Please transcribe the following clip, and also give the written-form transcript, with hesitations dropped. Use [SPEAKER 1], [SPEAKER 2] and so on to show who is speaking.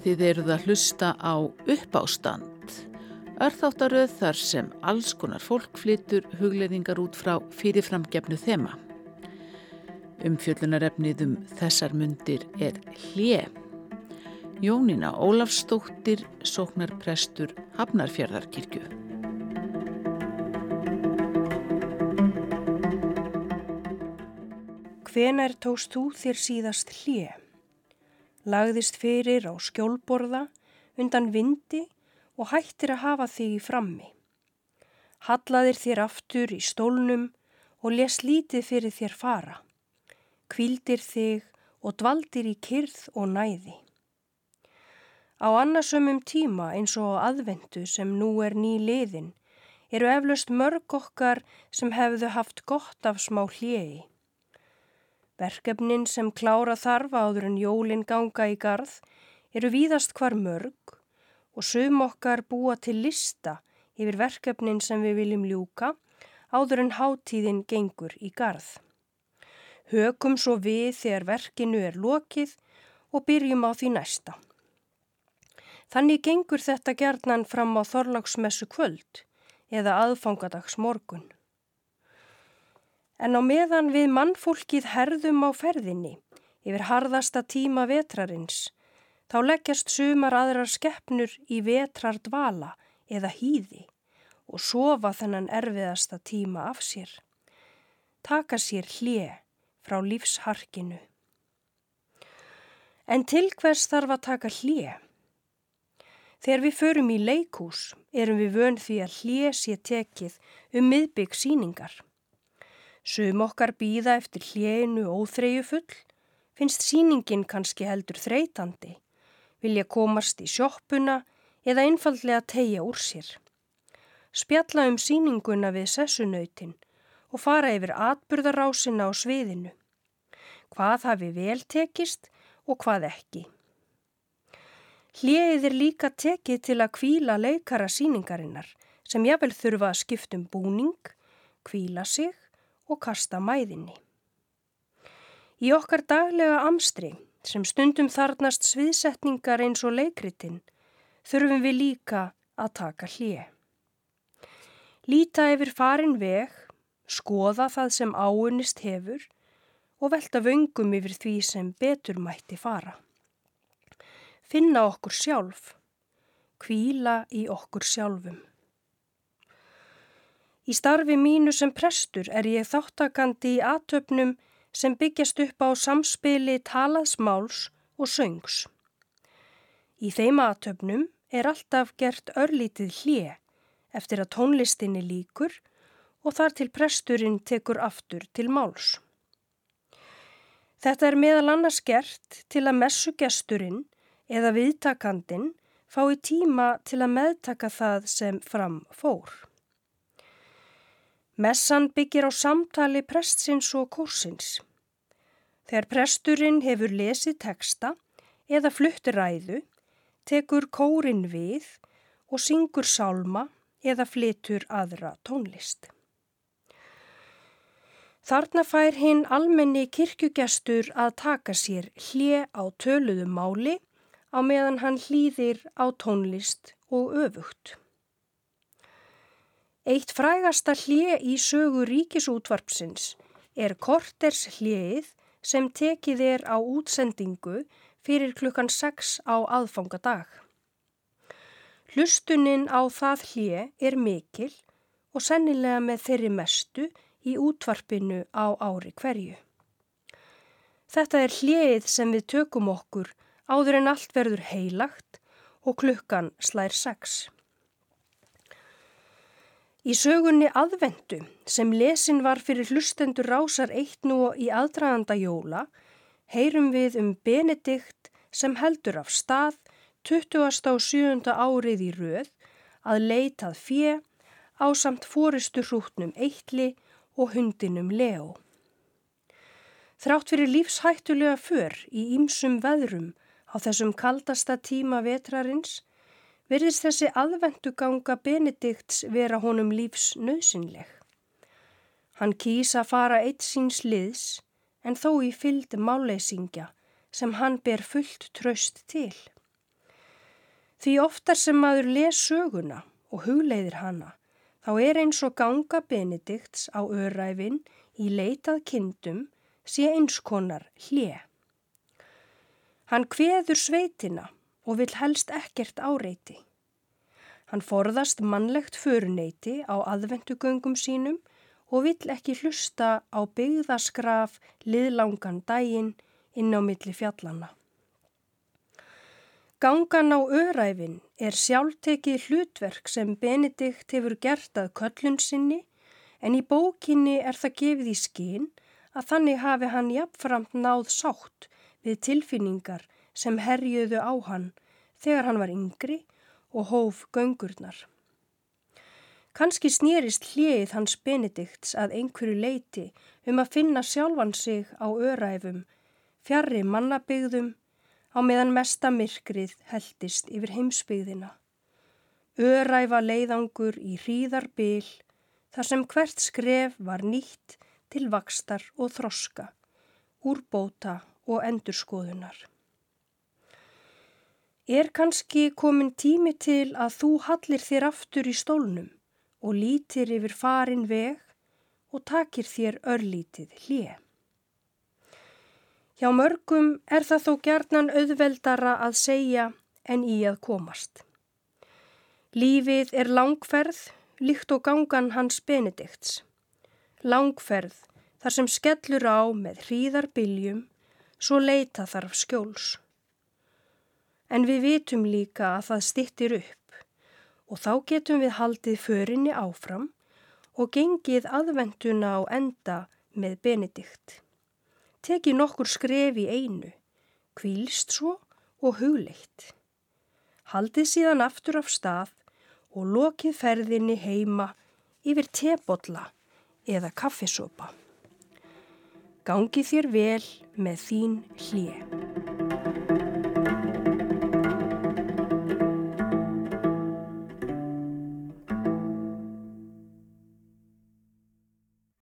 [SPEAKER 1] Þið eruð að hlusta á Uppástand, örþáttaröð þar sem alls konar fólk flytur hugleiðingar út frá fyrirframgefnu þema. Umfjöllunarefnið þessar mundir er hlé. Jónína Ólafsdóttir, sóknarprestur Hafnarfjarðarkirkju.
[SPEAKER 2] Hvenær tókst þú þér síðast hlé? Lagðist fyrir á skjólborða, undan vindi og hættir að hafa þig í frammi. Hallaðir þér aftur í stólnum og les lítið fyrir þér fara. Hvíldir þig og dvaldir í kyrrð og næði. Á annasömmum tíma eins og á aðventu sem nú er nýliðin, eru eflaust mörg okkar sem hefðu haft gott af smá hléi. Verkefnin sem klára þarf áður en jólin ganga í garð eru víðast hvar mörg og sum okkar búa til lista yfir verkefnin sem við viljum ljúka áður en hátíðin gengur í garð. Hökum svo við þegar verkinu er lokið og byrjum á því næsta. Þannig gengur þetta gjarnan fram á Þorláksmessu kvöld eða aðfangadags morgun. En á meðan við mannfólkið herðum á ferðinni yfir harðasta tíma vetrarins, þá leggjast sumar aðrar skepnur í vetrardvala eða hýði og sofa þennan erfiðasta tíma af sér. Taka sér hlé frá lífsharkinu. En til hvers þarf að taka hlé? Þegar við förum í leikhús erum við vön því að hlé sé tekið miðbik sýningar. Sum okkar bíða eftir hléinu óþreyjufull, finnst sýningin kannski heldur þreytandi, vilja komast í sjoppuna eða einfaldlega teygja úr sér. Spjalla sýninguna við sessunautin og fara yfir atburðarásina á sviðinu. Hvað hafi vel tekist og hvað ekki. Hléið er líka tekið til að hvíla leikara sýningarinnar sem jafnvel þurfa að skipta búning, hvíla sig og kasta mæðinni. Í okkar daglega amstri, sem stundum þarnast sviðsetningar eins og leikritin, þurfum við líka að taka hlé. Líta yfir farinn veg, skoða það sem áunnist hefur og velta vöngum yfir því sem betur mætti fara. Finna okkur sjálf, hvíla í okkur sjálfum. Í starfi mínu sem prestur er ég þáttakandi í athöfnum sem byggjast upp á samspili talaðs máls og söngs. Í þeim athöfnum er alltaf gert örlítið hlé eftir að tónlistinni lýkur og þar til presturinn tekur aftur til máls. Þetta er meðal annars gert til að messugesturinn eða viðtakandinn fái tíma til að meðtaka það sem fram fór. Messan byggir á samtali prestsins og kórsins. Þegar presturinn hefur lesið texta eða flutt ræðu, tekur kórinn við og syngur sálma eða flytur aðra tónlist. Þarna fær hinn almenni kirkjugestur að taka sér hlé á töluðu máli á meðan hann hlýðir á tónlist og öfugt. Eitt frægasta hlé í sögu Ríkisútvarpsins er kortershléið sem tekið er á útsendingu fyrir 6 á aðfangadag. Hlustunin á það hlé er mikil og sennilega með þeirri mestu í útvarpinu á ári hverju. Þetta er hléið sem við tökum okkur áður en allt verður heilagt og klukkan slær 6. Í sögunni Aðventu, sem lesin var fyrir hlustendur Rásar 1 nú í aðdraganda jóla, heyrum við Benedikt sem heldur af stað 27. árið í röð að leitað fé ásamt forystuhrútnum Eitli og hundinum Leó. Þrátt fyrir lífshættulega för í ýmsum veðrum á þessum kaldasta tíma vetrarins, virðist þessi aðventuganga Benedikts vera honum lífsnauðsynleg. Hann kýs að fara einn síns liðs en þó í fylgd málleysingja sem hann ber fullt traust til. Því oftar sem maður les söguna og hugleiðir hana, þá eins og ganga Benedikts á öræfin í leitað kindum sé einskonar hlé. Hann kveður sveitina og vill helst ekkert áreiti. Hann forðast mannlegt föruneyti á aðventugöngum sínum og vill ekki hlusta á byggðaskraf liðlangan daginn inn á milli fjallanna. Gangan á öræfin sjálftekið hlutverk sem Benedikt hefur gert að köllun sinni, en í bókinni það gefið í skyn að þannig hafi hann jafnframt náð sátt við tilfinningar sem herjuðu á hann þegar hann var yngri og hóf göngurnar. Kannski snerist hléið hans Benedikts að einhverju leyti að finna sjálfan sig á öræfum, fjarri mannabyggðum, á meðan mesta myrkrið helltist yfir heimsbyggðina. Öræfa leiðangur í hríðarbil, þar sem hvert skref var nýtt til vaxtar og þroska, úrbóta og endurskoðunar. Kannski komin tími til að þú hallir þér aftur í stólnum og lítir yfir farinn veg og takir þér örlítið hlé. Hjá mörgum það þó gjarnan auðveldara að segja en í að komast. Lífið langferð, líkt og gangan hans Benedikts. Langferð þar sem skellur á með hríðarbyljum, svo leita þarf skjóls. En við vitum líka að það styttir upp og þá getum við haldið förinni áfram og gengið aðventuna á enda með Benedikt. Tekið nokkur skref í einu, hvílst svo og hugleitt. Haldið síðan aftur af stað og lokið ferðinni heima yfir tebolla eða kaffisopa. Gangi þér vel með þín hlé.